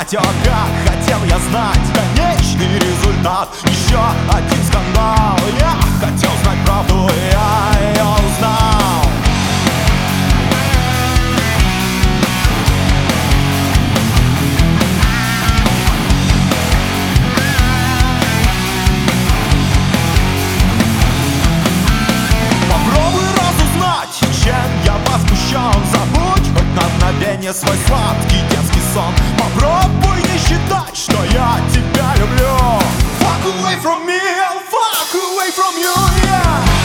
Все, как хотел я знать конечный результат. Еще один скандал. Я хотел знать правду, я ее узнал. Попробуй разузнать, чем я возмущен. Забудь хоть на мгновение свой сладкий детский сон. Попробуй не считать, что я тебя люблю. Fuck away from me, I'll fuck away from you, yeah.